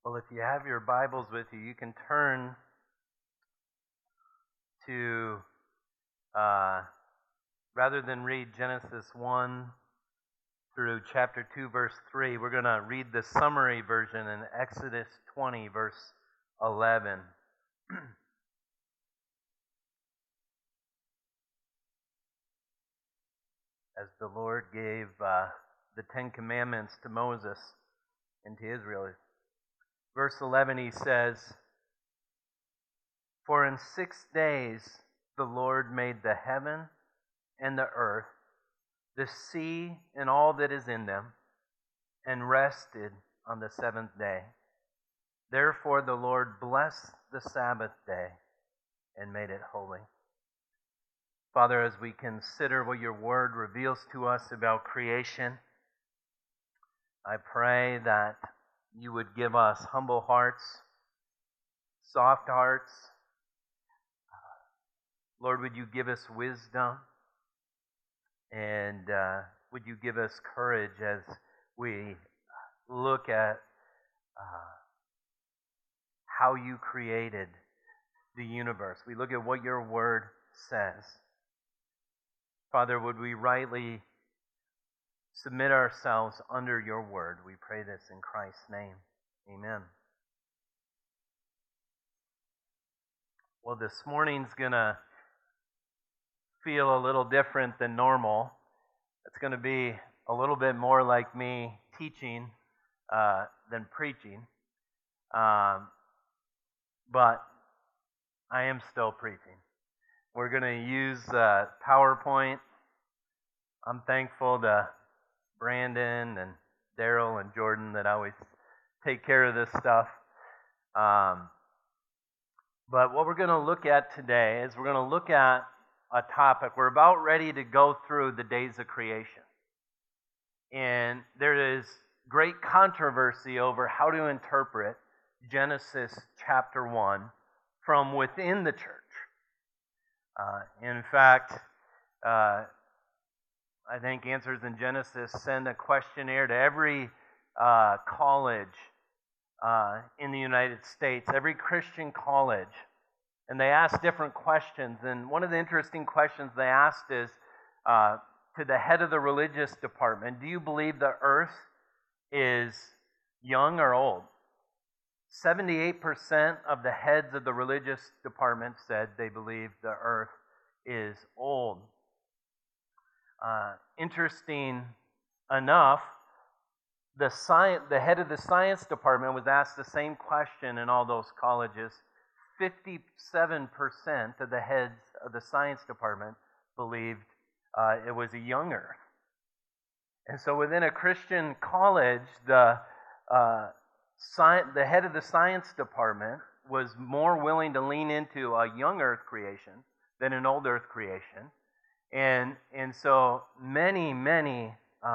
Well, if you have your Bibles with you, you can turn to, uh, rather than read Genesis 1 through chapter 2, verse 3, we're going to read the summary version in Exodus 20, verse 11. As the Lord gave the Ten Commandments to Moses and to Israel. Verse 11, he says, "For in 6 days the Lord made the heaven and the earth, the sea and all that is in them, and rested on the seventh day. Therefore the Lord blessed the Sabbath day and made it holy." Father, as we consider what your word reveals to us about creation, I pray that you would give us humble hearts, soft hearts. Lord, would you give us wisdom? And would you give us courage as we look at how you created the universe? We look at what your word says. Father, would we rightly submit ourselves under your word? We pray this in Christ's name. Amen. Well, this morning's going to feel a little different than normal. It's going to be a little bit more like me teaching than preaching. But I am still preaching. We're going to use PowerPoint. I'm thankful to Brandon and Daryl and Jordan that always take care of this stuff. But what we're going to look at today is we're going to look at a topic. We're about ready to go through the days of creation. And there is great controversy over how to interpret Genesis chapter 1 from within the church. In fact, I think Answers in Genesis send a questionnaire to every college in the United States, every Christian college, and they ask different questions. And one of the interesting questions they asked is to the head of the religious department, do you believe the earth is young or old? 78% of the heads of the religious department said they believe the earth is old. Interesting enough, the head of the science department was asked the same question in all those colleges. 57% of the heads of the science department believed it was a young earth. And so within a Christian college, the head of the science department was more willing to lean into a young earth creation than an old earth creation. And so many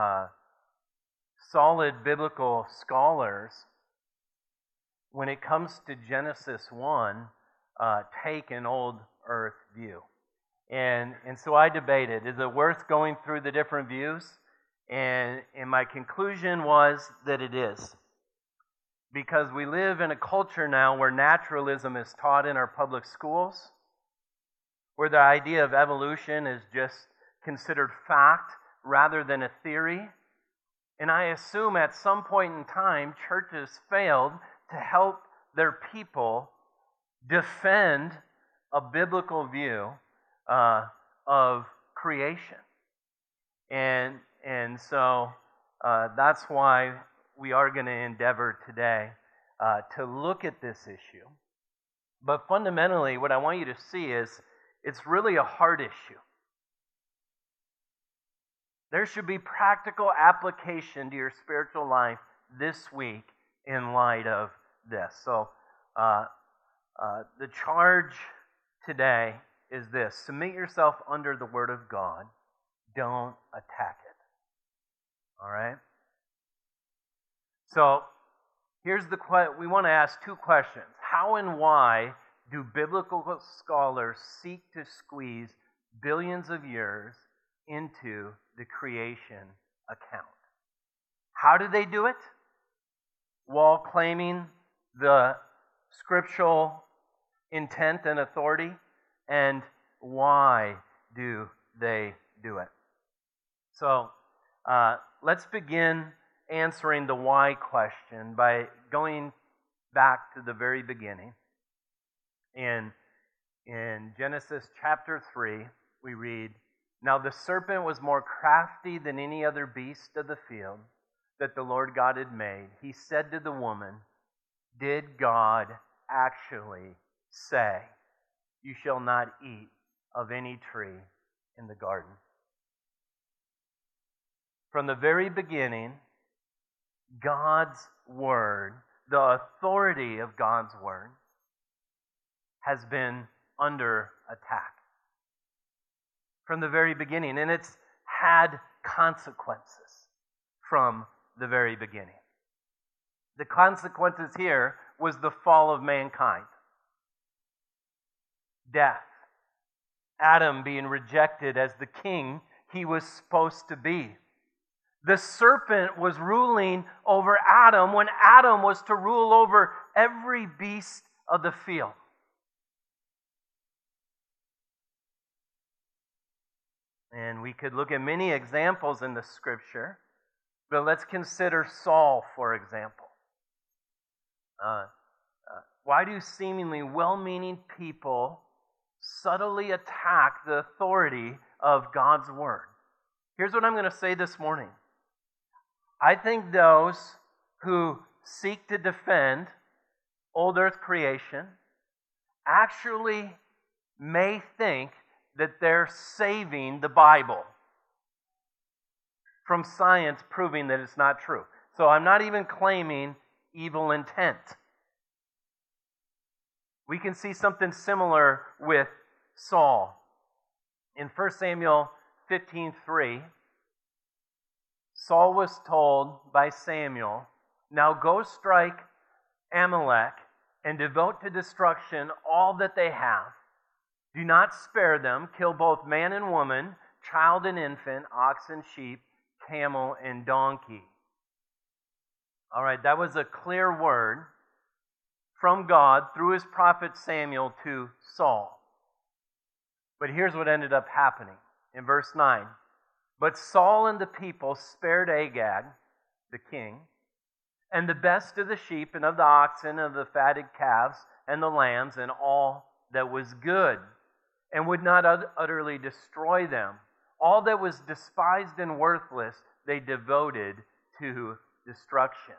solid biblical scholars, when it comes to Genesis 1, take an old earth view. And so I debated, is it worth going through the different views? And my conclusion was that it is. Because we live in a culture now where naturalism is taught in our public schools, where the idea of evolution is just considered fact rather than a theory. And I assume at some point in time, churches failed to help their people defend a biblical view of creation. And so that's why we are going to endeavor today to look at this issue. But fundamentally, what I want you to see is it's really a hard issue. There should be practical application to your spiritual life this week in light of this. So the charge today is this: submit yourself under the Word of God. Don't attack it. All right? So here's we want to ask two questions. How and why do biblical scholars seek to squeeze billions of years into the creation account? How do they do it? While claiming the scriptural intent and authority, and why do they do it? So let's begin answering the why question by going back to the very beginning. In Genesis chapter 3, we read, "Now the serpent was more crafty than any other beast of the field that the Lord God had made. He said to the woman, 'Did God actually say, you shall not eat of any tree in the garden?'" From the very beginning, God's Word, the authority of God's Word, has been under attack. From the very beginning. And it's had consequences from the very beginning. The consequences here was the fall of mankind. Death. Adam being rejected as the king he was supposed to be. The serpent was ruling over Adam when Adam was to rule over every beast of the field. And we could look at many examples in the Scripture, but let's consider Saul, for example. Why do seemingly well-meaning people subtly attack the authority of God's Word? Here's what I'm going to say this morning. I think those who seek to defend old earth creation actually may think that they're saving the Bible from science proving that it's not true. So I'm not even claiming evil intent. We can see something similar with Saul. In 1 Samuel 15:3, Saul was told by Samuel, "Now go strike Amalek and devote to destruction all that they have. Do not spare them. Kill both man and woman, child and infant, ox and sheep, camel and donkey." All right, that was a clear word from God through his prophet Samuel to Saul. But here's what ended up happening in verse 9. "But Saul and the people spared Agag, the king, and the best of the sheep and of the oxen, of the fatted calves and the lambs, and all that was good, and would not utterly destroy them. All that was despised and worthless they devoted to destruction."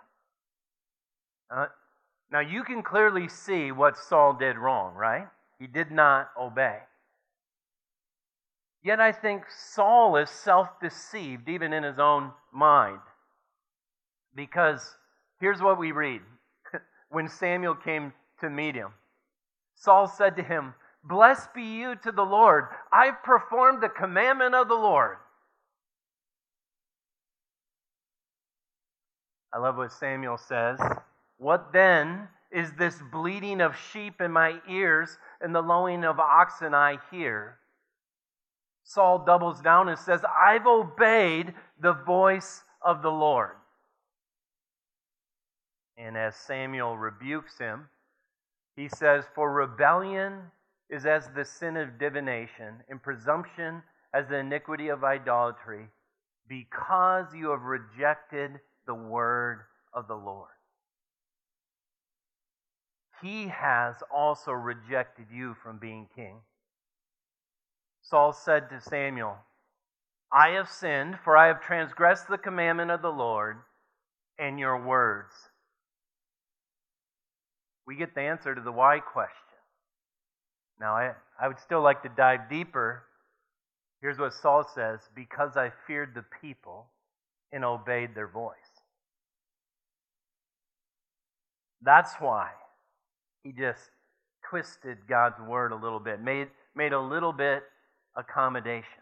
Now you can clearly see what Saul did wrong, right? He did not obey. Yet I think Saul is self-deceived even in his own mind. Because here's what we read. When Samuel came to meet him, Saul said to him, "Blessed be you to the Lord. I've performed the commandment of the Lord." I love what Samuel says. "What then is this bleating of sheep in my ears and the lowing of oxen I hear?" Saul doubles down and says, "I've obeyed the voice of the Lord." And as Samuel rebukes him, he says, "For rebellion is as the sin of divination, and presumption as the iniquity of idolatry, because you have rejected the word of the Lord. He has also rejected you from being king." Saul said to Samuel, "I have sinned, for I have transgressed the commandment of the Lord and your words." We get the answer to the why question. Now, I would still like to dive deeper. Here's what Saul says: "Because I feared the people and obeyed their voice." That's why he just twisted God's word a little bit, made a little bit accommodation.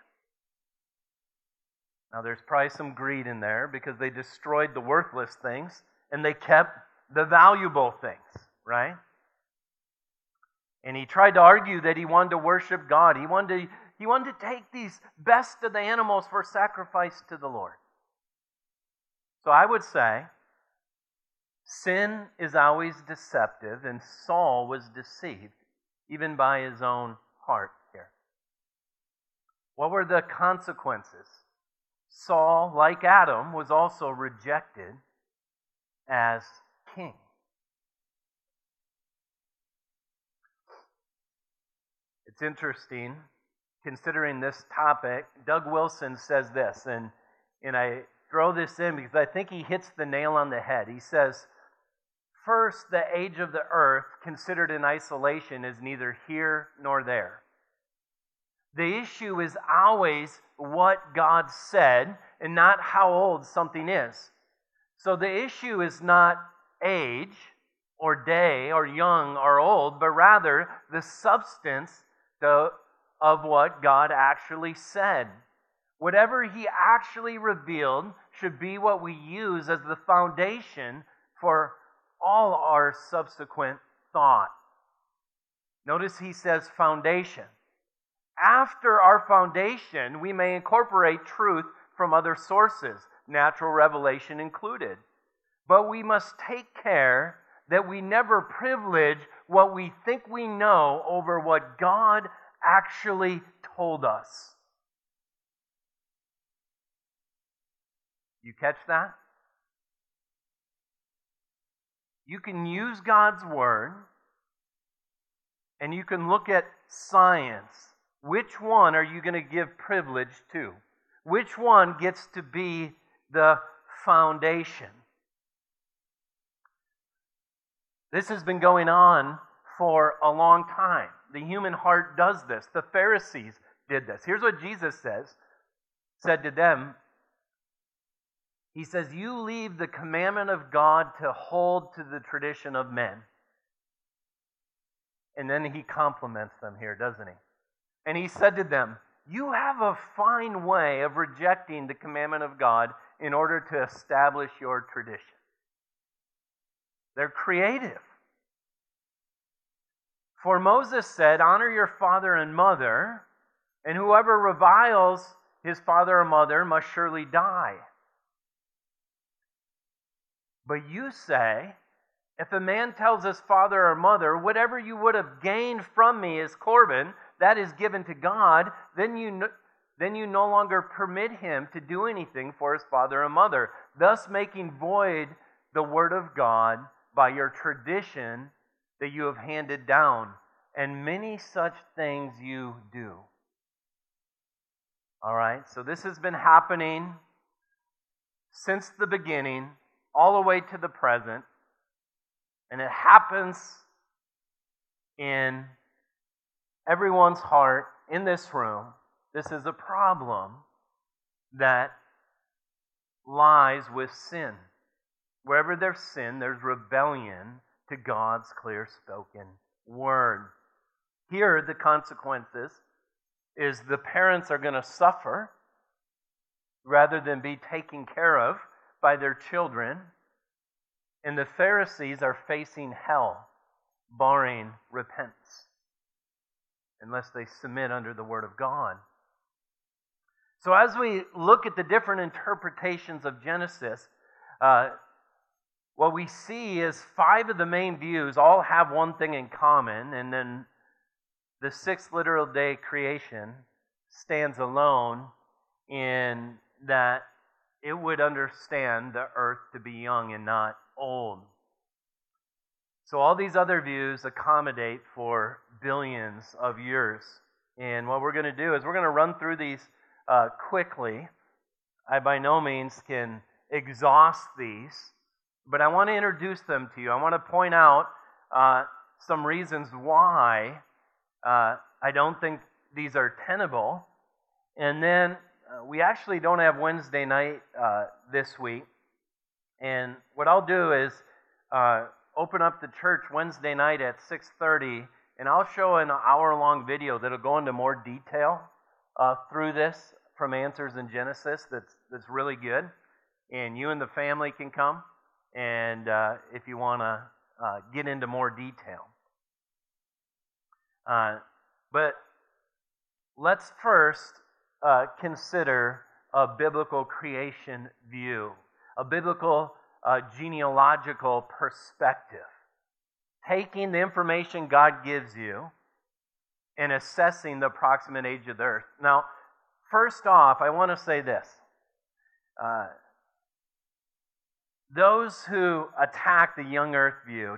Now, there's probably some greed in there because they destroyed the worthless things and they kept the valuable things, right? And he tried to argue that he wanted to worship God. He wanted to take these best of the animals for sacrifice to the Lord. So I would say Sin is always deceptive, and Saul was deceived, even by his own heart here. What were the consequences? Saul, like Adam, was also rejected as king. It's interesting, considering this topic, Doug Wilson says this, and I throw this in because I think he hits the nail on the head. He says, first, the age of the earth, considered in isolation, is neither here nor there. The issue is always what God said and not how old something is. So the issue is not age or day or young or old, but rather the substance of what God actually said. Whatever He actually revealed should be what we use as the foundation for all our subsequent thought. Notice he says foundation. After our foundation, we may incorporate truth from other sources, natural revelation included. But we must take care that we never privilege what we think we know over what God actually told us. You catch that? You can use God's Word, and you can look at science. Which one are you going to give privilege to? Which one gets to be the foundation? This has been going on for a long time. The human heart does this. The Pharisees did this. Here's what Jesus said to them. He says, you leave the commandment of God to hold to the tradition of men. And then he compliments them here, doesn't he? And he said to them, you have a fine way of rejecting the commandment of God in order to establish your tradition. They're creative. For Moses said, honor your father and mother, and whoever reviles his father or mother must surely die. But you say, if a man tells his father or mother, whatever you would have gained from me is Corban, that is given to God, then you no longer permit him to do anything for his father or mother, thus making void the word of God by your tradition that you have handed down. And many such things you do. All right, so this has been happening since the beginning, all the way to the present. And it happens in everyone's heart in this room. This is a problem that lies with sin. Wherever there's sin, there's rebellion to God's clear spoken word. Here, the consequences is the parents are going to suffer rather than be taken care of by their children. And the Pharisees are facing hell, barring repentance, unless they submit under the Word of God. So as we look at the different interpretations of Genesis, what we see is 5 of the main views all have one thing in common, and then the 6th literal day creation stands alone in that it would understand the earth to be young and not old. So all these other views accommodate for billions of years. And what we're going to do is we're going to run through these quickly. I by no means can exhaust these, but I want to introduce them to you. I want to point out some reasons why I don't think these are tenable. And then we actually don't have Wednesday night this week. And what I'll do is open up the church Wednesday night at 6:30, and I'll show an hour-long video that'll go into more detail through this from Answers in Genesis that's really good. And you and the family can come, and if you want to get into more detail. But let's first consider a biblical creation view, a biblical genealogical perspective. Taking the information God gives you and assessing the approximate age of the earth. Now, first off, I want to say this. Those who attack the young earth view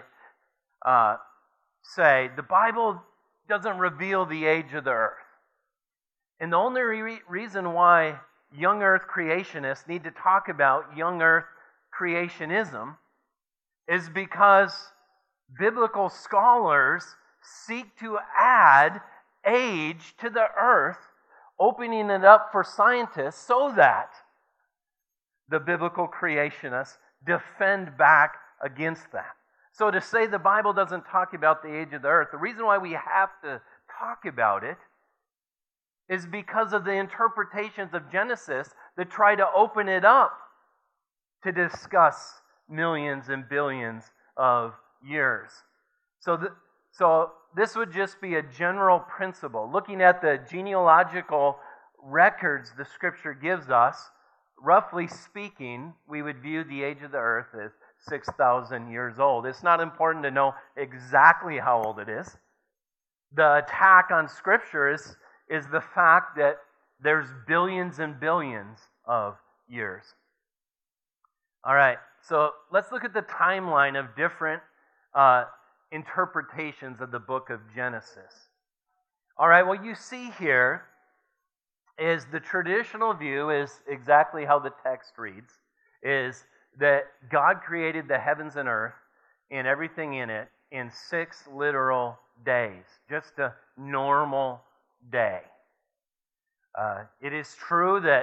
say the Bible doesn't reveal the age of the earth. And the only reason why young earth creationists need to talk about young earth creationism is because biblical scholars seek to add age to the earth, opening it up for scientists so that the biblical creationists defend back against that. So to say the Bible doesn't talk about the age of the earth, the reason why we have to talk about it is because of the interpretations of Genesis that try to open it up to discuss millions and billions of years. So this would just be a general principle. Looking at the genealogical records the Scripture gives us, roughly speaking, we would view the age of the earth as 6,000 years old. It's not important to know exactly how old it is. The attack on Scripture is the fact that there's billions and billions of years. All right, so let's look at the timeline of different interpretations of the book of Genesis. All right, what you see here is the traditional view is exactly how the text reads, is that God created the heavens and earth and everything in it in 6 literal days, just a normal day. It is true that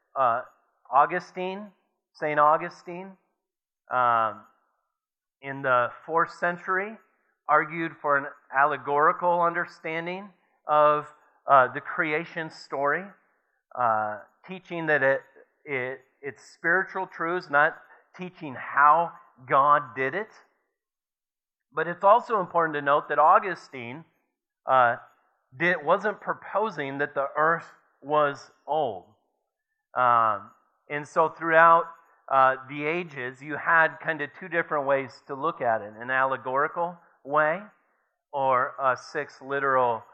St. Augustine, in the 4th century, argued for an allegorical understanding of the creation story, teaching that it's spiritual truths, not teaching how God did it. But it's also important to note that Augustine wasn't proposing that the earth was old. And so throughout the ages, you had kind of 2 different ways to look at it, an allegorical way or a 6 literal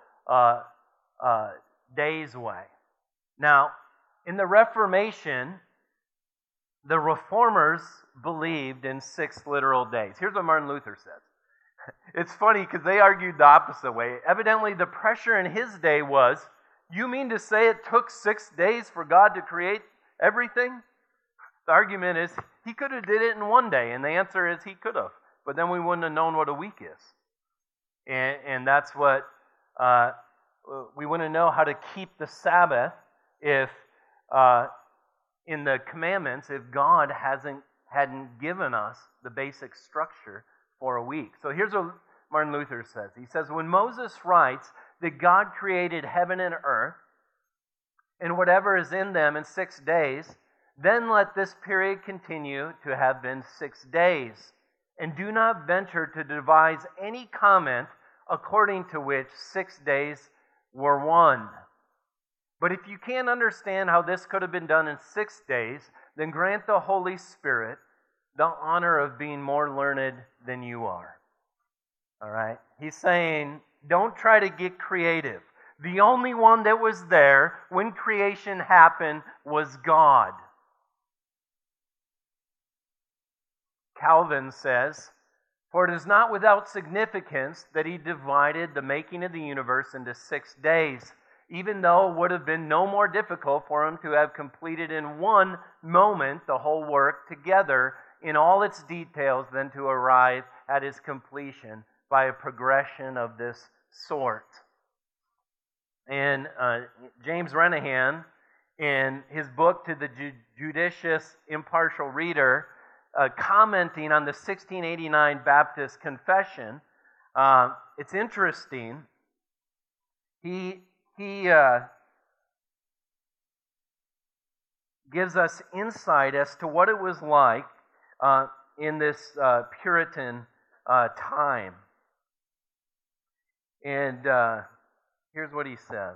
days way. Now, in the Reformation, the Reformers believed in 6 literal days. Here's what Martin Luther says. It's funny because they argued the opposite way. Evidently, the pressure in his day was, you mean to say it took 6 days for God to create everything? The argument is, he could have did it in 1 day, and the answer is he could have. But then we wouldn't have known what a week is. And that's what, we wouldn't know how to keep the Sabbath if, in the commandments, if God hadn't given us the basic structure for a week. So here's what Martin Luther says. He says, when Moses writes that God created heaven and earth and whatever is in them in 6 days, then let this period continue to have been 6 days, and do not venture to devise any comment according to which 6 days were one. But if you can't understand how this could have been done in 6 days, then grant the Holy Spirit the honor of being more learned than you are. All right? He's saying, don't try to get creative. The only one that was there when creation happened was God. Calvin says, for it is not without significance that he divided the making of the universe into 6 days, even though it would have been no more difficult for him to have completed in one moment the whole work together in all its details than to arrive at its completion by a progression of this sort. And James Renahan, in his book To the Judicious Impartial Reader, commenting on the 1689 Baptist Confession, it's interesting. He gives us insight as to what it was like in this Puritan time. And here's what he says.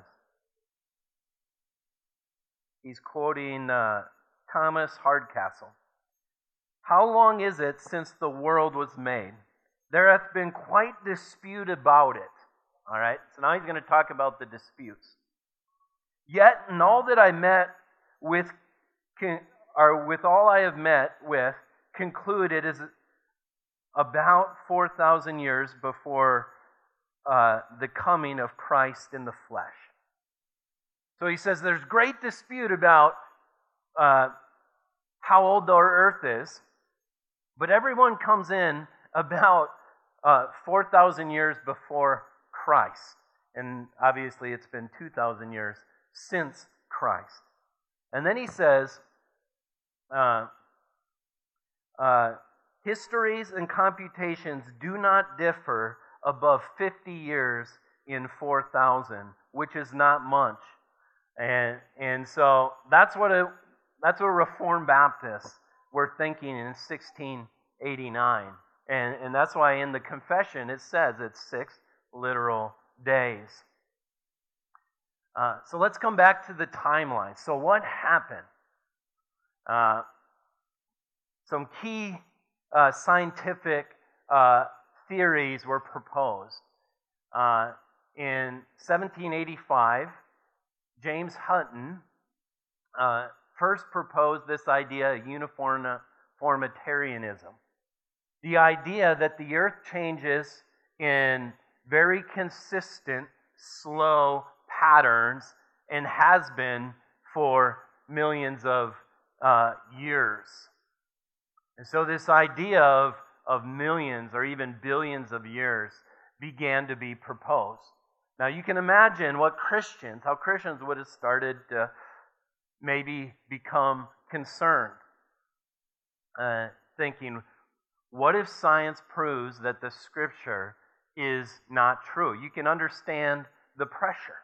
He's quoting Thomas Hardcastle. How long is it since the world was made? There hath been quite dispute about it. All right, so now he's going to talk about the disputes. Yet in all that I met with, or with all I have met with, conclude it is about 4,000 years before the coming of Christ in the flesh. So he says there's great dispute about how old the earth is, but everyone comes in about 4,000 years before Christ. And obviously it's been 2,000 years since Christ. And then he says, histories and computations do not differ above 50 years in 4,000, which is not much. And so that's what Reformed Baptists were thinking in 1689. And that's why in the confession it says it's 6 literal days. So let's come back to the timeline. So what happened? Some key scientific theories were proposed. In 1785, James Hutton first proposed this idea of uniformitarianism. The idea that the earth changes in very consistent, slow patterns and has been for millions of years. And so this idea of millions or even billions of years began to be proposed. Now you can imagine how Christians would have started to maybe become concerned, thinking, what if science proves that the Scripture is not true? You can understand the pressure.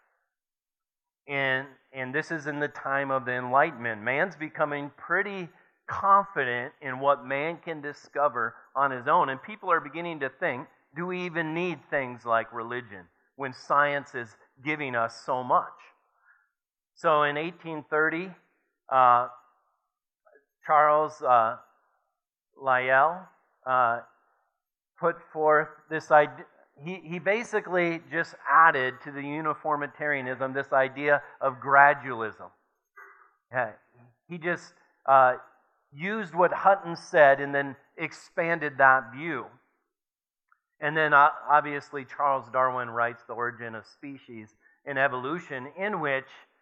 And this is in the time of the Enlightenment. Man's becoming pretty confident in what man can discover on his own. And people are beginning to think, do we even need things like religion when science is giving us so much? So in 1830, Charles Lyell put forth this idea. He basically just added to the uniformitarianism this idea of gradualism. He just used what Hutton said and then expanded that view. And then obviously Charles Darwin writes The Origin of Species and Evolution, in which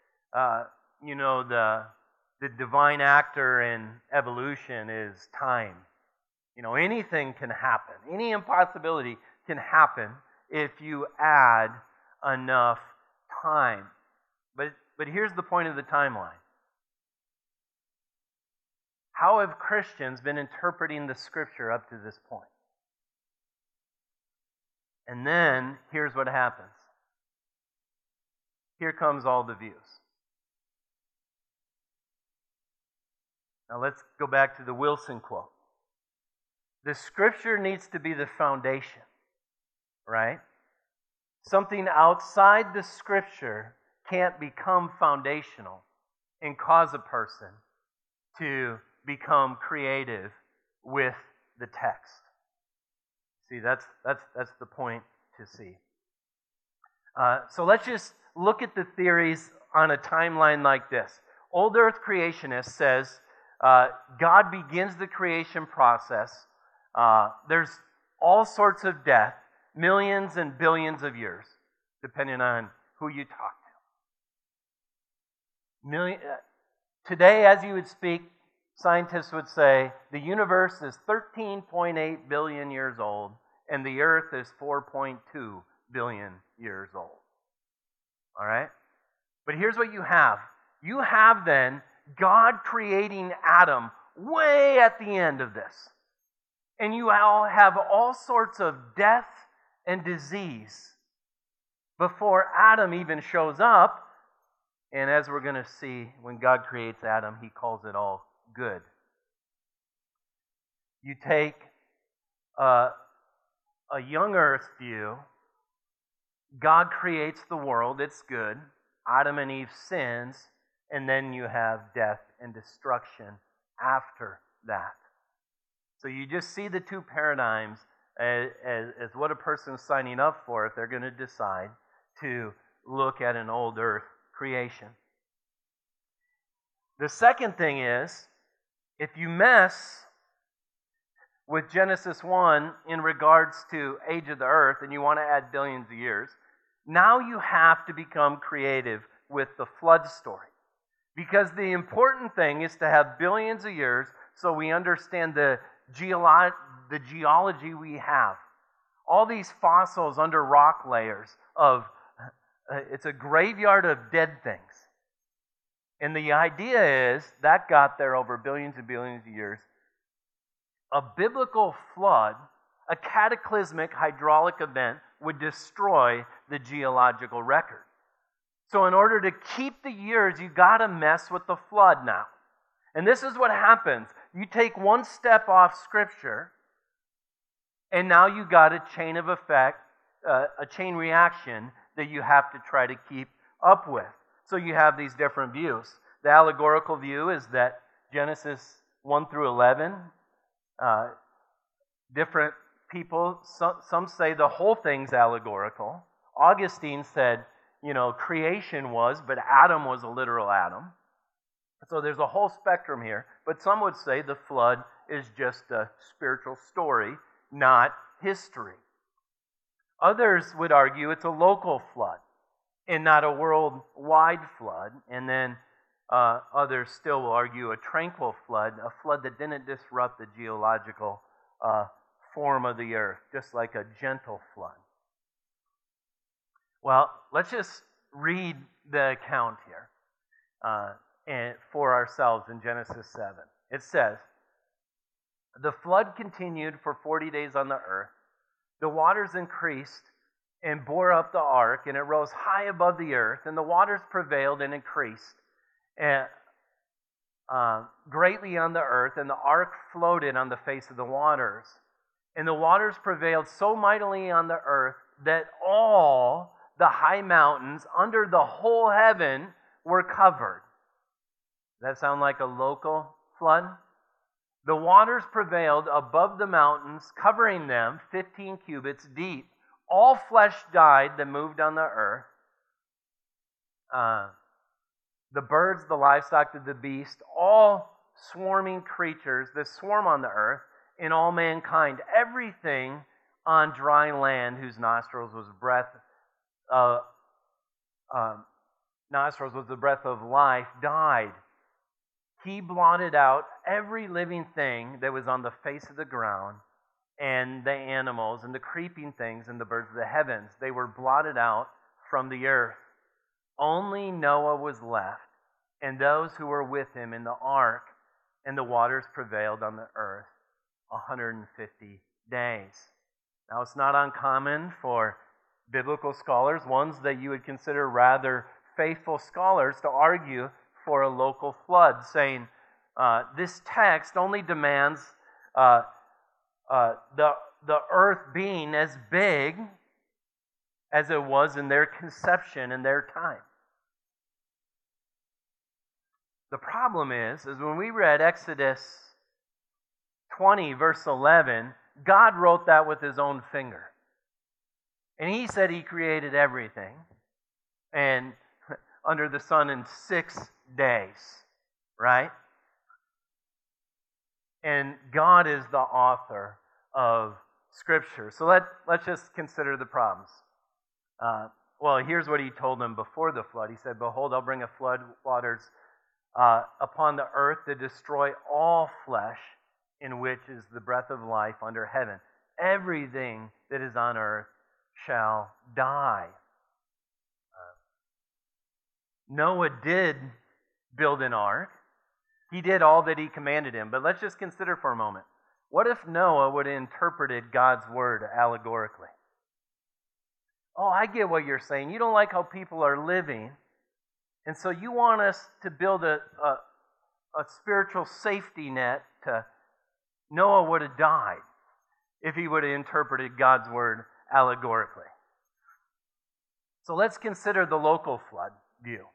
the divine actor in evolution is time. Anything can happen. Any impossibility can happen if you add enough time. But here's the point of the timeline. How have Christians been interpreting the Scripture up to this point? And then, here's what happens. Here comes all the views. Now let's go back to the Wilson quote. The Scripture needs to be the foundation, right? Something outside the Scripture can't become foundational and cause a person to become creative with the text. See, that's the point to see. So let's just look at the theories on a timeline like this. Old Earth creationist says God begins the creation process. There's all sorts of death, millions and billions of years, depending on who you talk to. Today, as you would speak, scientists would say the universe is 13.8 billion years old, and the earth is 4.2 billion years old. All right? But here's what you have. You have then God creating Adam way at the end of this. And you all have all sorts of death and disease before Adam even shows up. And as we're going to see, when God creates Adam, He calls it all good. You take a young earth view. God creates the world, it's good. Adam and Eve sins, and then you have death and destruction after that. So you just see the two paradigms as what a person is signing up for if they're going to decide to look at an old earth creation. The second thing is, if you mess with Genesis 1 in regards to age of the earth and you want to add billions of years, now you have to become creative with the flood story. Because the important thing is to have billions of years so we understand the geology we have. All these fossils under rock layers of, it's a graveyard of dead things. And the idea is that got there over billions and billions of years. A biblical flood, a cataclysmic hydraulic event, would destroy the geological record. So in order to keep the years, you got to mess with the flood now. And this is what happens. You take one step off Scripture, and now you got a chain of effect, a chain reaction that you have to try to keep up with. So you have these different views. The allegorical view is that Genesis 1 through 11, different people, some say the whole thing's allegorical. Augustine said, creation was, but Adam was a literal Adam. So there's a whole spectrum here. But some would say the flood is just a spiritual story, not history. Others would argue it's a local flood and not a worldwide flood. And then others still will argue a tranquil flood, a flood that didn't disrupt the geological form of the earth, just like a gentle flood. Well, let's just read the account here for ourselves in Genesis 7. It says, "The flood continued for 40 days on the earth. The waters increased and bore up the ark, and it rose high above the earth, and the waters prevailed and increased greatly on the earth, and the ark floated on the face of the waters. And the waters prevailed so mightily on the earth that all the high mountains under the whole heaven were covered." Does that sound like a local flood? "The waters prevailed above the mountains, covering them 15 cubits deep. All flesh died that moved on the earth. The birds, the livestock, the beast, all swarming creatures that swarm on the earth, and all mankind, everything on dry land whose nostrils was the breath of life, died. He blotted out every living thing that was on the face of the ground, and the animals, and the creeping things, and the birds of the heavens. They were blotted out from the earth. Only Noah was left, and those who were with him in the ark, and the waters prevailed on the earth 150 days." Now, it's not uncommon for biblical scholars, ones that you would consider rather faithful scholars, to argue for a local flood, saying this text only demands the earth being as big as it was in their conception and their time. The problem is when we read Exodus 20, verse 11, God wrote that with his own finger. And he said he created everything and under the sun in 6 days, right? And God is the author of Scripture. So let's just consider the problems. Well, here's what he told them before the flood. He said, "Behold, I'll bring a flood waters upon the earth to destroy all flesh, in which is the breath of life under heaven. Everything that is on earth shall die." Noah did build an ark. He did all that he commanded him. But let's just consider for a moment. What if Noah would have interpreted God's word allegorically? "Oh, I get what you're saying. You don't like how people are living. And so you want us to build a spiritual safety net to..." Noah would have died if he would have interpreted God's word allegorically. So let's consider the local flood view.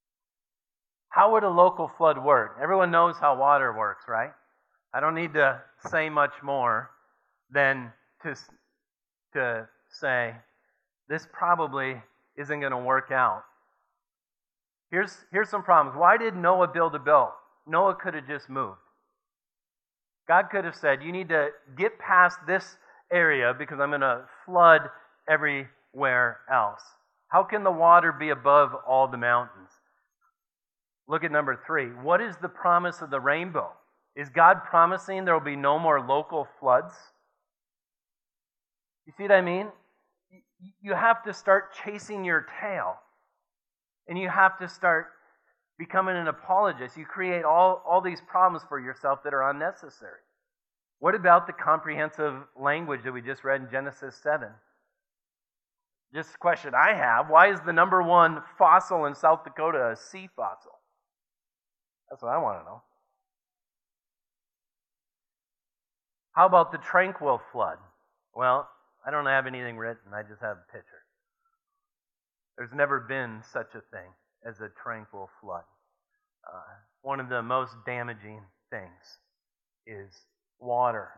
How would a local flood work? Everyone knows how water works, right? I don't need to say much more than to say, this probably isn't going to work out. Here's some problems. Why did Noah build a boat? Noah could have just moved. God could have said, you need to get past this area because I'm going to flood everywhere else. How can the water be above all the mountains? Look at number 3. What is the promise of the rainbow? Is God promising there will be no more local floods? You see what I mean? You have to start chasing your tail. And you have to start becoming an apologist. You create all these problems for yourself that are unnecessary. What about the comprehensive language that we just read in Genesis 7? Just a question I have. Why is the number 1 fossil in South Dakota a sea fossil? That's what I want to know. How about the tranquil flood? Well, I don't have anything written. I just have a picture. There's never been such a thing as a tranquil flood. One of the most damaging things is water.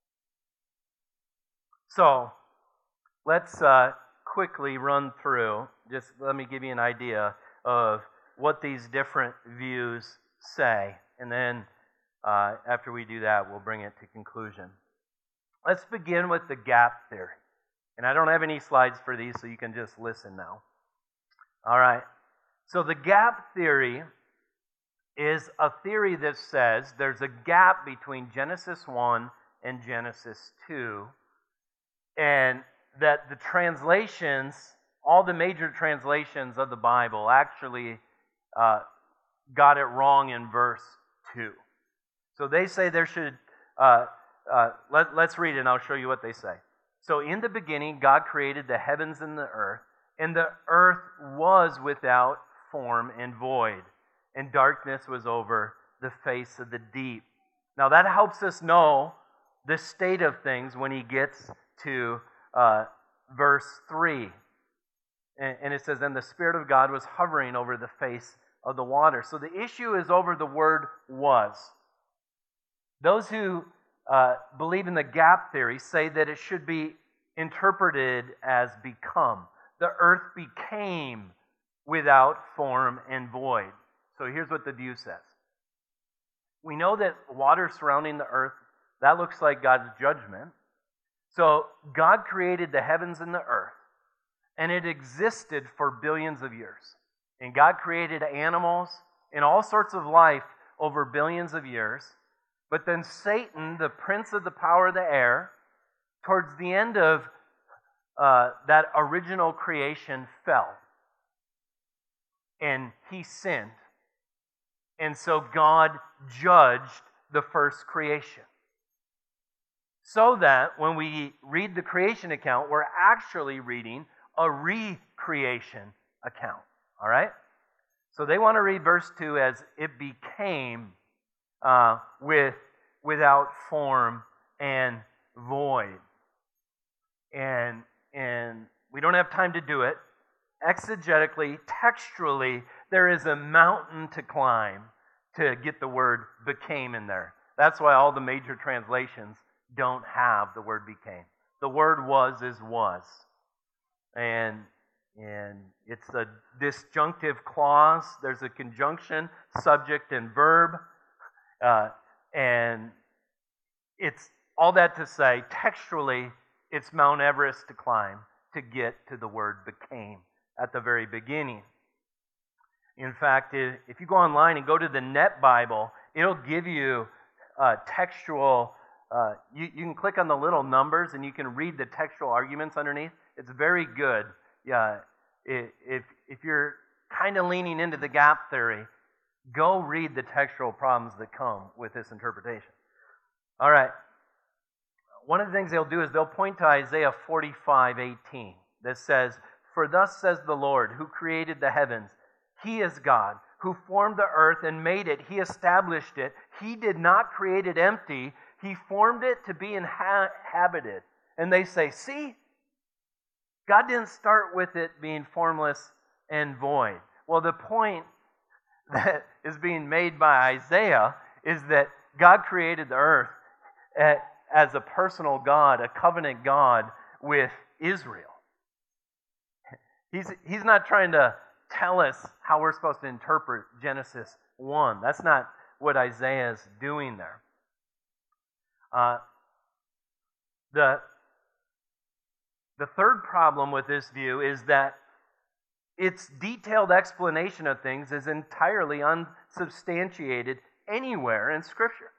So, let's quickly run through, just let me give you an idea of what these different views say. And then after we do that, we'll bring it to conclusion. Let's begin with the gap theory. And I don't have any slides for these, so you can just listen now. All right. So the gap theory is a theory that says there's a gap between Genesis 1 and Genesis 2, and that the translations, all the major translations of the Bible actually got it wrong in verse 2. So they say there should, let's read it and I'll show you what they say. So in the beginning, God created the heavens and the earth was without form and void, and darkness was over the face of the deep. Now that helps us know the state of things when he gets to verse 3. And it says, and the Spirit of God was hovering over the face of the water. So the issue is over the word was. Those who believe in the gap theory say that it should be interpreted as become. The earth became without form and void. So here's what the view says. We know that water surrounding the earth, that looks like God's judgment. So God created the heavens and the earth, and it existed for billions of years. And God created animals and all sorts of life over billions of years. But then Satan, the prince of the power of the air, towards the end of that original creation, fell. And he sinned. And so God judged the first creation. So that when we read the creation account, we're actually reading a recreation account. All right? So they want to read verse 2 as it became without form and void. And we don't have time to do it. Exegetically, textually, there is a mountain to climb to get the word became in there. That's why all the major translations don't have the word became. The word was is was. And it's a disjunctive clause. There's a conjunction, subject and verb. And it's all that to say, textually, it's Mount Everest to climb to get to the word became at the very beginning. In fact, if you go online and go to the Net Bible, it'll give you textual. You can click on the little numbers and you can read the textual arguments underneath. It's very good. Yeah, if you're kind of leaning into the gap theory, go read the textual problems that come with this interpretation. All right. One of the things they'll do is they'll point to Isaiah 45:18 that says, "For thus says the Lord, who created the heavens, He is God, who formed the earth and made it. He established it. He did not create it empty. He formed it to be inhabited." And they say, see, God didn't start with it being formless and void. Well, the point that is being made by Isaiah is that God created the earth. as a personal God, a covenant God with Israel. He's not trying to tell us how we're supposed to interpret Genesis 1. That's not what Isaiah is doing there. The third problem with this view is that its detailed explanation of things is entirely unsubstantiated anywhere in Scripture.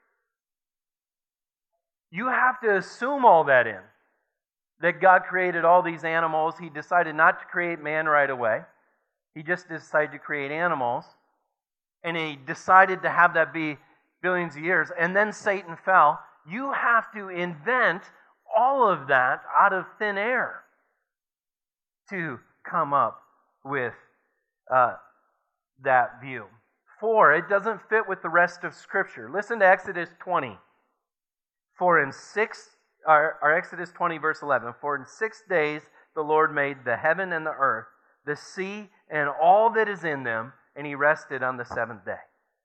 You have to assume all that in. That God created all these animals. He decided not to create man right away. He just decided to create animals. And He decided to have that be billions of years. And then Satan fell. You have to invent all of that out of thin air to come up with that view. 4, it doesn't fit with the rest of Scripture. Listen to Exodus 20. Exodus 20, verse 11. For in 6 days the Lord made the heaven and the earth, the sea, and all that is in them, and He rested on the seventh day.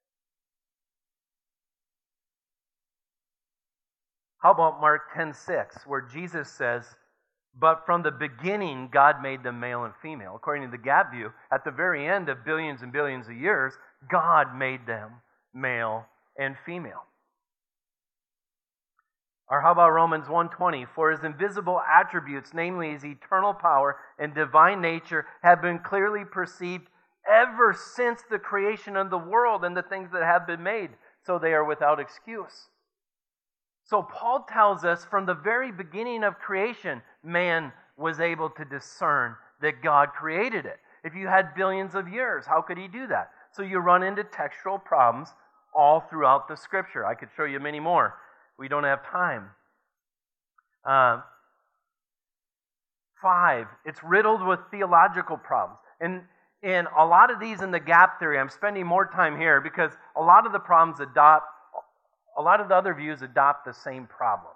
How about Mark 10:6, where Jesus says, but from the beginning God made them male and female. According to the Gap view, at the very end of billions and billions of years, God made them male and female. Or how about Romans 1:20? For His invisible attributes, namely His eternal power and divine nature, have been clearly perceived ever since the creation of the world and the things that have been made, so they are without excuse. So Paul tells us from the very beginning of creation, man was able to discern that God created it. If you had billions of years, how could He do that? So you run into textual problems all throughout the Scripture. I could show you many more. We don't have time. 5, it's riddled with theological problems. And a lot of these in the gap theory, I'm spending more time here because a lot of the other views adopt the same problems.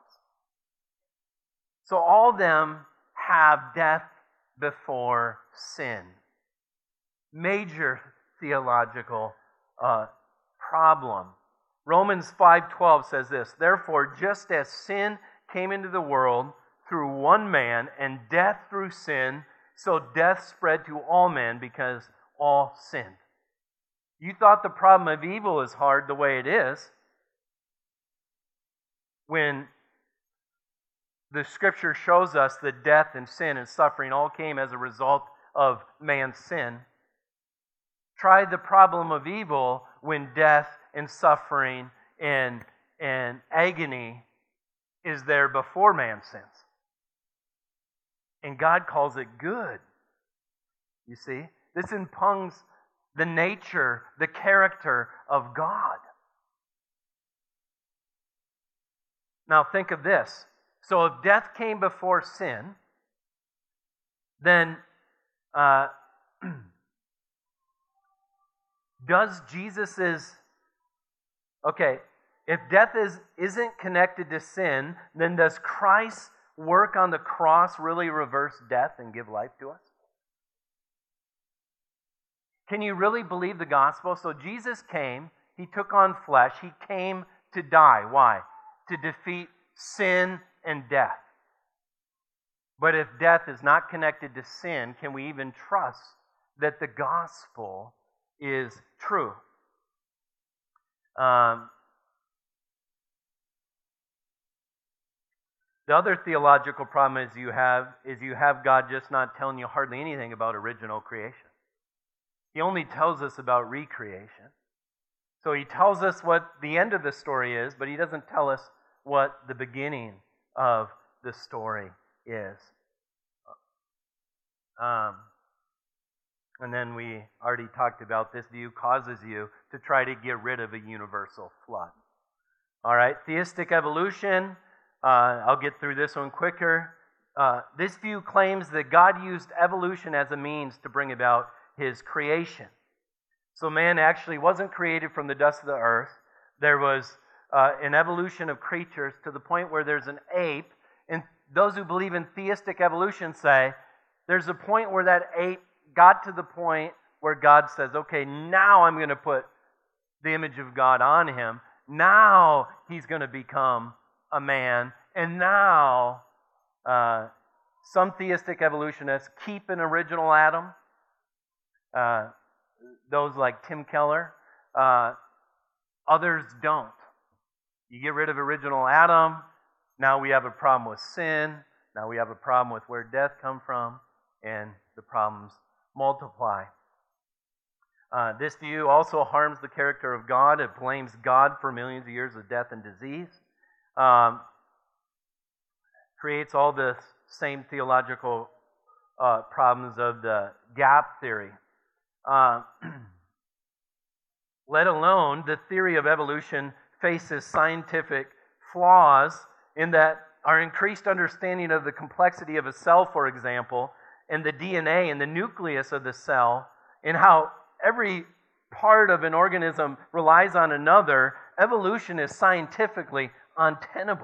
So all of them have death before sin. Major theological problem. Romans 5:12 says this, therefore, just as sin came into the world through one man, and death through sin, so death spread to all men because all sinned. You thought the problem of evil is hard the way it is, when the Scripture shows us that death and sin and suffering all came as a result of man's sin. Try the problem of evil when death and suffering and agony is there before man sins. And God calls it good. You see? This impugns the nature, the character of God. Now think of this. So if death came before sin, then does Jesus's... Okay, if death isn't connected to sin, then does Christ's work on the cross really reverse death and give life to us? Can you really believe the gospel? So Jesus came, He took on flesh, He came to die. Why? To defeat sin and death. But if death is not connected to sin, can we even trust that the gospel is true? The other theological problem is you have God just not telling you hardly anything about original creation. He only tells us about recreation. So He tells us what the end of the story is, but He doesn't tell us what the beginning of the story is. And then we already talked about this view causes you to try to get rid of a universal flood. All right, theistic evolution. I'll get through this one quicker. This view claims that God used evolution as a means to bring about His creation. So man actually wasn't created from the dust of the earth. There was an evolution of creatures to the point where there's an ape. And those who believe in theistic evolution say there's a point where that ape got to the point where God says, okay, now I'm going to put the image of God on him. Now he's going to become a man, and now some theistic evolutionists keep an original Adam. Those like Tim Keller. Others don't. You get rid of original Adam, now we have a problem with sin, now we have a problem with where death come from, and the problems multiply. This view also harms the character of God. It blames God for millions of years of death and disease. Creates all the same theological problems of the gap theory. Let alone the theory of evolution faces scientific flaws in that our increased understanding of the complexity of a cell, for example, and the DNA and the nucleus of the cell, and how every part of an organism relies on another, evolution is scientifically untenable.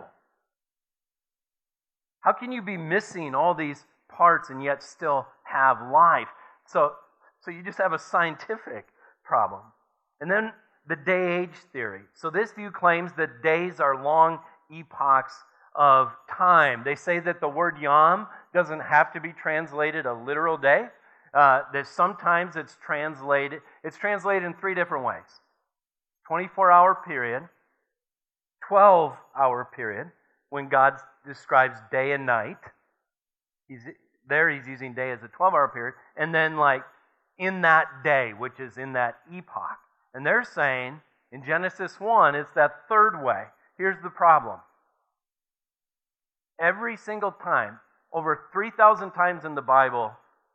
How can you be missing all these parts and yet still have life? So you just have a scientific problem. And then the day-age theory. So this view claims that days are long epochs of time. They say that the word yom doesn't have to be translated a literal day. That sometimes it's translated in three different ways. 24-hour period, 12-hour period, when God describes day and night. He's using day as a 12-hour period. And then like in that day, which is in that epoch. And they're saying, in Genesis 1, it's that third way. Here's the problem. Every single time, over 3,000 times in the Bible,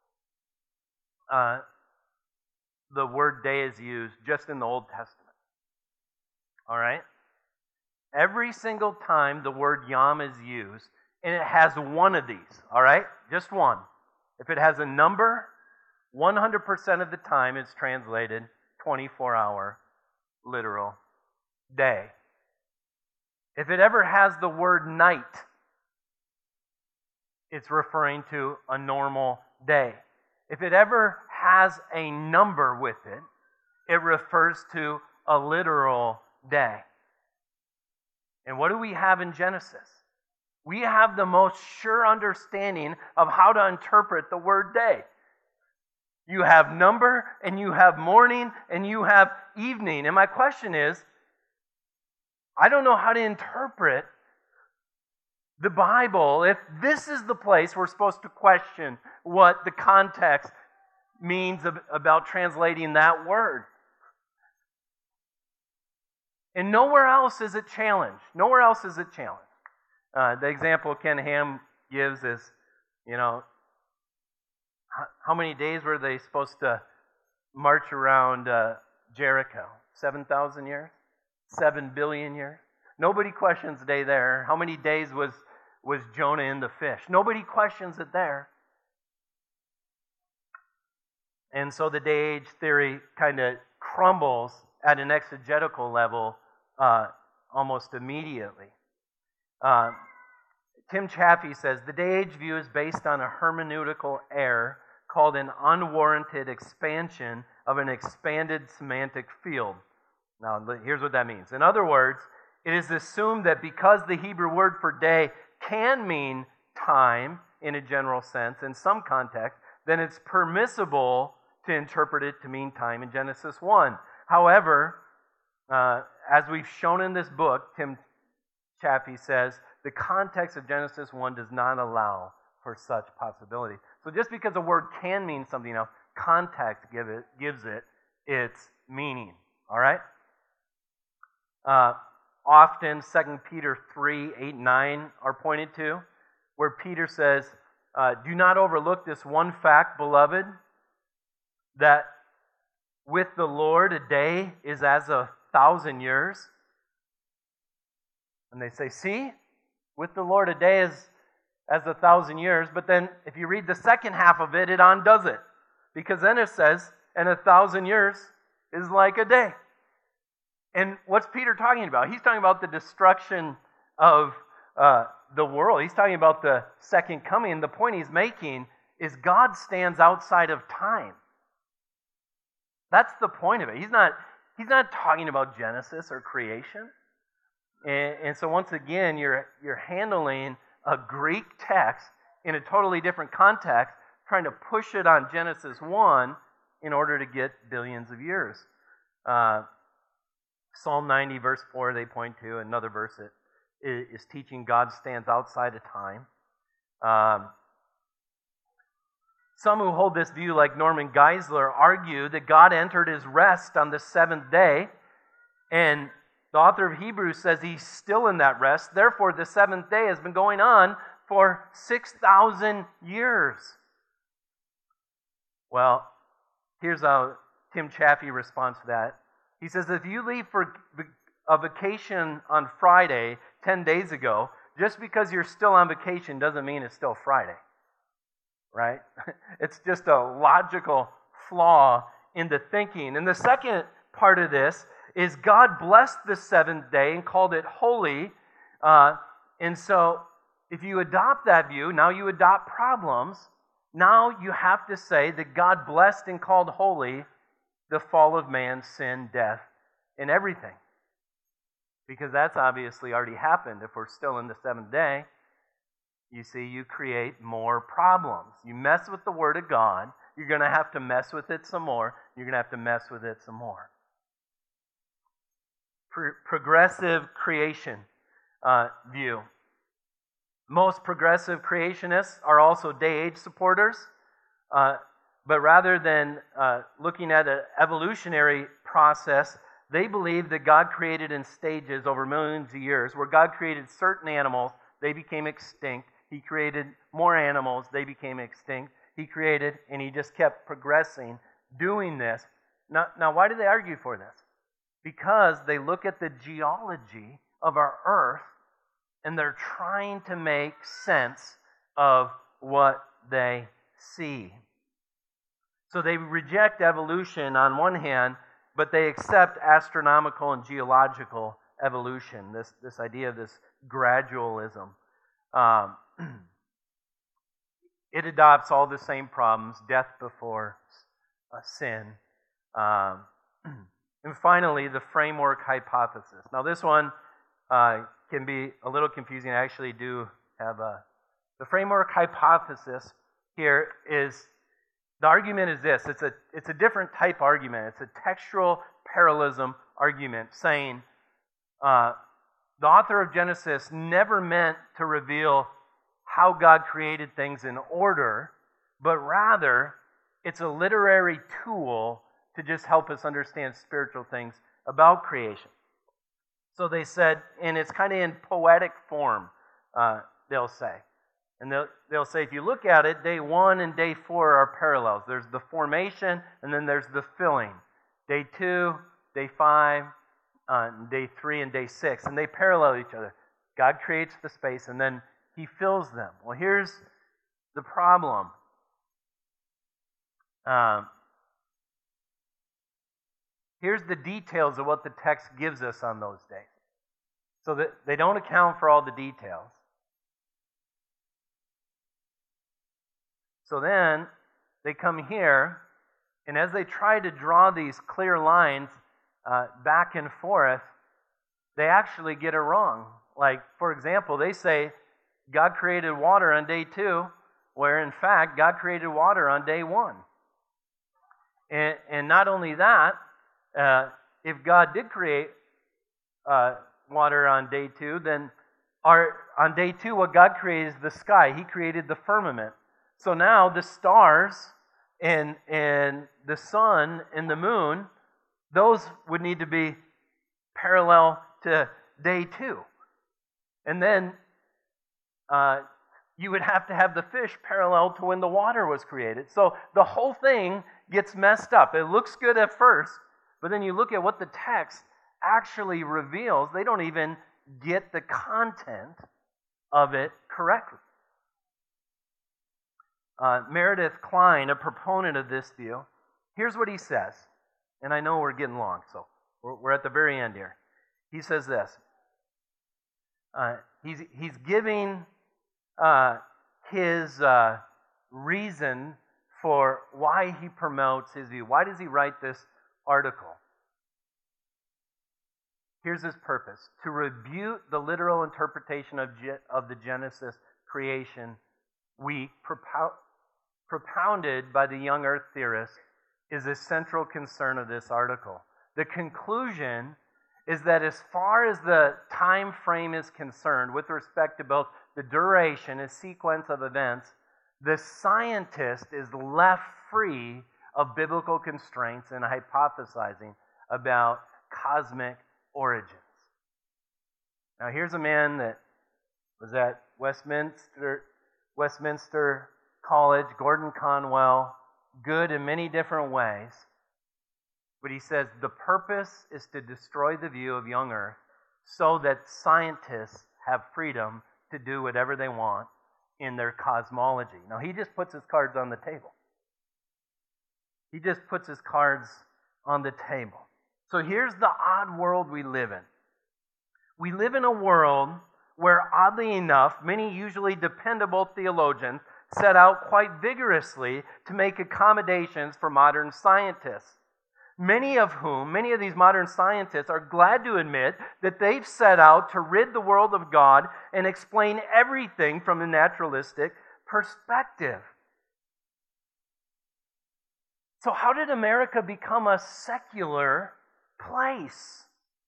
the word day is used just in the Old Testament. All right? Every single time the word yom is used, and it has one of these, all right? Just one. If it has a number, 100% of the time it's translated 24-hour literal day. If it ever has the word night, it's referring to a normal day. If it ever has a number with it, it refers to a literal day. And what do we have in Genesis? We have the most sure understanding of how to interpret the word day. You have number, and you have morning, and you have evening. And my question is, I don't know how to interpret the Bible if this is the place we're supposed to question what the context means about translating that word. And nowhere else is it challenged. Nowhere else is it challenged. The example Ken Ham gives is, how many days were they supposed to march around Jericho? 7,000 years? 7 billion years? Nobody questions the day there. How many days was Jonah in the fish? Nobody questions it there. And so the day-age theory kind of crumbles at an exegetical level almost immediately. Tim Chaffee says, the day-age view is based on a hermeneutical error called an unwarranted expansion of an expanded semantic field. Now, here's what that means. In other words, it is assumed that because the Hebrew word for day can mean time in a general sense, in some context, then it's permissible to interpret it to mean time in Genesis 1. However, as we've shown in this book, Tim Chaffee says, the context of Genesis 1 does not allow for such possibility. So just because a word can mean something else, context gives it its meaning. All right? Often 2 Peter 3, 8, 9 are pointed to, where Peter says, do not overlook this one fact, beloved, that with the Lord a day is as 1,000 years. And they say, see, with the Lord a day is as 1,000 years. But then if you read the second half of it, it undoes it. Because then it says, and 1,000 years is like a day. And what's Peter talking about? He's talking about the destruction of the world. He's talking about the second coming. And the point he's making is God stands outside of time. That's the point of it. He's not talking about Genesis or creation. And so once again, you're handling a Greek text in a totally different context, trying to push it on Genesis 1 in order to get billions of years. Psalm 90, verse 4, they point to another verse that is teaching God stands outside of time. Some who hold this view, like Norman Geisler, argue that God entered his rest on the seventh day, and the author of Hebrews says he's still in that rest. Therefore, the seventh day has been going on for 6,000 years. Well, here's how Tim Chaffee responds to that. He says, if you leave for a vacation on Friday 10 days ago, just because you're still on vacation doesn't mean it's still Friday. Right? It's just a logical flaw in the thinking. And the second part of this is God blessed the seventh day and called it holy. And so if you adopt that view, now you adopt problems. Now you have to say that God blessed and called holy the fall of man, sin, death, and everything. Because that's obviously already happened. If we're still in the seventh day, you see, you create more problems. You mess with the Word of God, you're going to have to mess with it some more. You're going to have to mess with it some more. Progressive creation view. Most progressive creationists are also day-age supporters, but rather than looking at an evolutionary process, they believe that God created in stages over millions of years, where God created certain animals, they became extinct. He created more animals, they became extinct. He created, and he just kept progressing, doing this. Now, why do they argue for this? Because they look at the geology of our earth, and they're trying to make sense of what they see. So they reject evolution on one hand, but they accept astronomical and geological evolution, this idea of this gradualism. It adopts all the same problems, death before sin. And finally, the framework hypothesis. Now this one can be a little confusing. I actually do have the framework hypothesis here is, the argument is this. It's a different type argument. It's a textual parallelism argument saying the author of Genesis never meant to reveal how God created things in order, but rather it's a literary tool to just help us understand spiritual things about creation. So they said, and it's kind of in poetic form, they'll say. And they'll say, if you look at it, day 1 and day 4 are parallels. There's the formation, and then there's the filling. Day 2, day 5, day 3, and day 6. And they parallel each other. God creates the space, and then he fills them. Well, here's the problem. Here's the details of what the text gives us on those days. So that they don't account for all the details. So then they come here, and as they try to draw these clear lines back and forth, they actually get it wrong. Like, for example, they say God created water on day 2, where in fact God created water on day 1. And not only that, if God did create water on day 2, then on day 2 what God created is the sky. He created the firmament. So now the stars and the sun and the moon, those would need to be parallel to day 2. And then you would have to have the fish parallel to when the water was created. So the whole thing gets messed up. It looks good at first, but then you look at what the text actually reveals, they don't even get the content of it correctly. Meredith Kline, a proponent of this view, here's what he says. And I know we're getting long, so we're at the very end here. He says this. He's giving his reason for why he promotes his view. Why does he write this article? Here's his purpose: to rebuke the literal interpretation of the Genesis creation week propounded by the young earth theorists is a central concern of this article. The conclusion is that as far as the time frame is concerned, with respect to both the duration and sequence of events, the scientist is left free of biblical constraints in hypothesizing about cosmic origins. Now, here's a man that was at Westminster College, Gordon Conwell, good in many different ways. But he says the purpose is to destroy the view of young earth so that scientists have freedom to do whatever they want in their cosmology. Now, he just puts his cards on the table. He just puts his cards on the table. So here's the odd world we live in. We live in a world where, oddly enough, many usually dependable theologians set out quite vigorously to make accommodations for modern scientists. Many of these modern scientists are glad to admit that they've set out to rid the world of God and explain everything from a naturalistic perspective. So how did America become a secular place?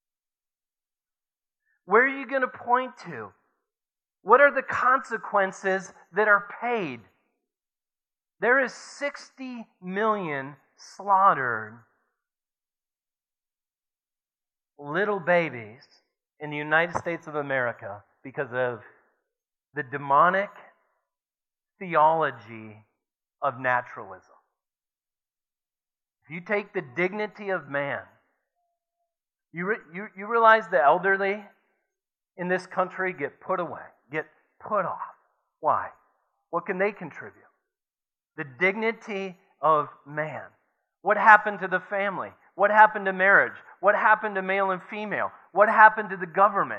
Where are you going to point to? What are the consequences that are paid? There is 60 million slaughtered little babies in the United States of America because of the demonic theology of naturalism. If you take the dignity of man, you realize the elderly in this country get put away, get put off. Why? What can they contribute? The dignity of man. What happened to the family? What happened to marriage? What happened to male and female? What happened to the government?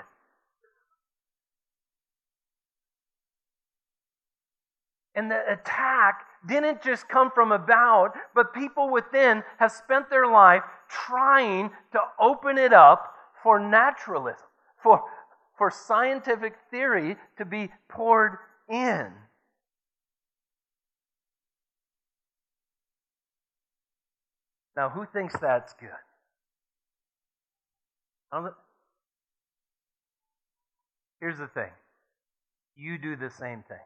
And the attack didn't just come from about, but people within have spent their life trying to open it up for naturalism, for scientific theory to be poured in. Now, who thinks that's good? Here's the thing. You do the same thing.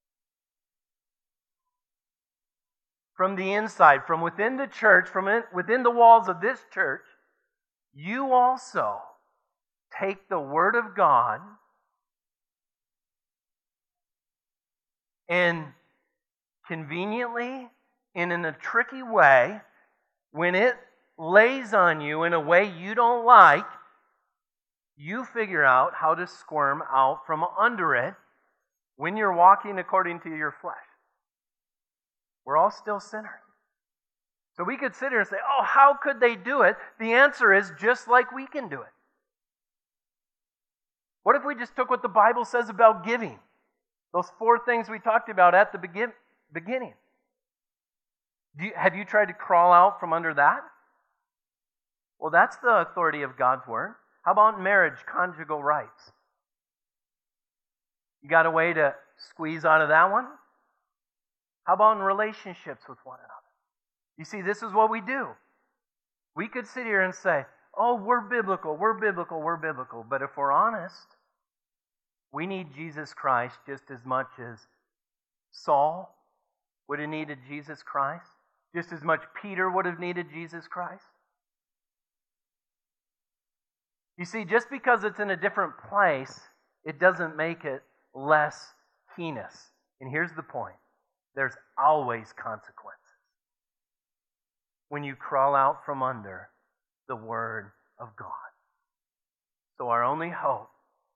From the inside, from within the church, within the walls of this church, you also take the Word of God and conveniently and in a tricky way, when it lays on you in a way you don't like, you figure out how to squirm out from under it when you're walking according to your flesh. We're all still sinners. So we could sit here and say, oh, how could they do it? The answer is just like we can do it. What if we just took what the Bible says about giving? Those 4 things we talked about at the beginning. Have you tried to crawl out from under that? Well, that's the authority of God's Word. How about marriage, conjugal rights? You got a way to squeeze out of that one? How about in relationships with one another? You see, this is what we do. We could sit here and say, oh, we're biblical. But if we're honest, we need Jesus Christ just as much as Saul would have needed Jesus Christ. Just as much Peter would have needed Jesus Christ. You see, just because it's in a different place, it doesn't make it less heinous. And here's the point. There's always consequences when you crawl out from under the Word of God. So our only hope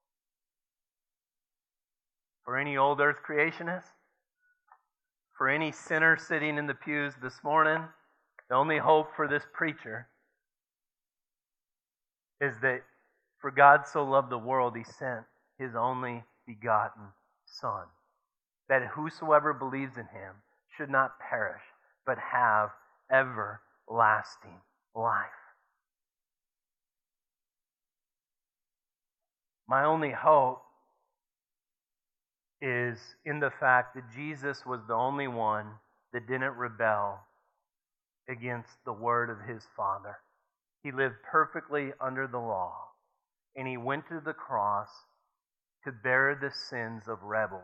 for any old earth creationists, for any sinner sitting in the pews this morning, the only hope for this preacher is that for God so loved the world, He sent His only begotten Son, that whosoever believes in Him should not perish, but have everlasting life. My only hope is in the fact that Jesus was the only one that didn't rebel against the word of his Father. He lived perfectly under the law, and he went to the cross to bear the sins of rebels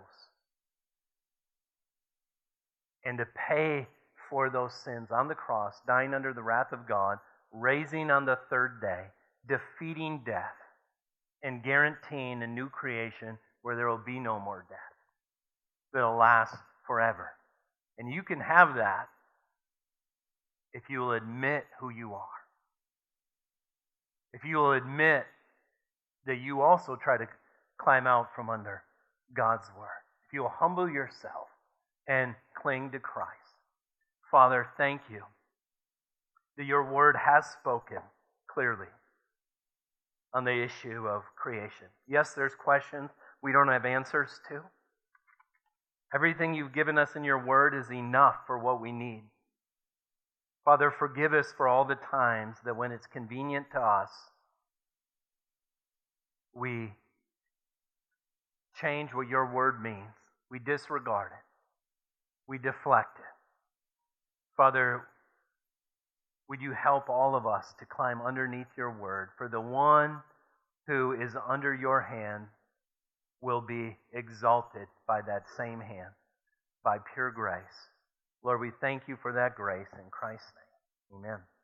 and to pay for those sins on the cross, dying under the wrath of God, raising on the third day, defeating death, and guaranteeing a new creation where there will be no more death, that'll last forever. And you can have that if you will admit who you are. If you will admit that you also try to climb out from under God's word. If you will humble yourself and cling to Christ. Father, thank you that your word has spoken clearly on the issue of creation. Yes, there's questions we don't have answers to. Everything you've given us in your word is enough for what we need. Father, forgive us for all the times that when it's convenient to us, we change what your word means. We disregard it. We deflect it. Father, would you help all of us to climb underneath your word? For the one who is under your hand will be exalted by that same hand, by pure grace. Lord, we thank you for that grace in Christ's name. Amen.